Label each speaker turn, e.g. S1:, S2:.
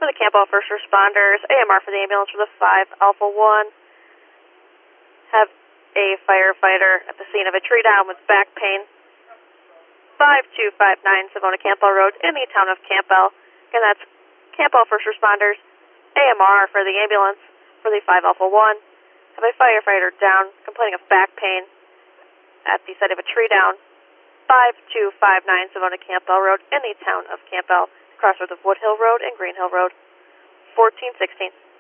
S1: For the Campbell First Responders, AMR for the ambulance for the 5 Alpha 1. Have a firefighter at the scene of a tree down with back pain. 5259 Savona Campbell Road in the town of Campbell. Again, that's Campbell First Responders, AMR for the ambulance for the 5 Alpha 1. Have a firefighter down complaining of back pain at the site of a tree down. 5259 Savona Campbell Road in the town of Campbell, crossroads of Woodhill Road and Greenhill Road. 1416.